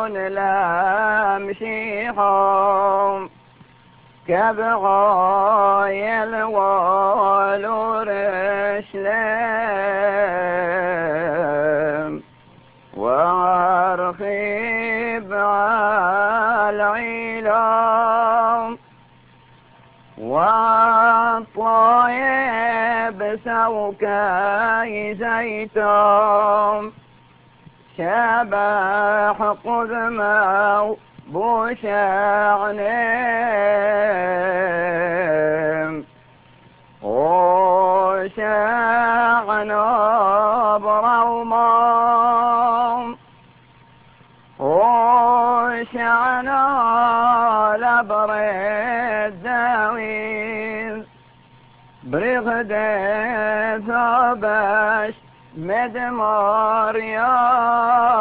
لم شيحهم كبغاي الوالور شلم وارخيب العيلام والطيب سوكاي زيتم شبح قدمه بوشعنم وشعنا برومام وشعنا لبرد داويل برغدة ثبش مدمار يا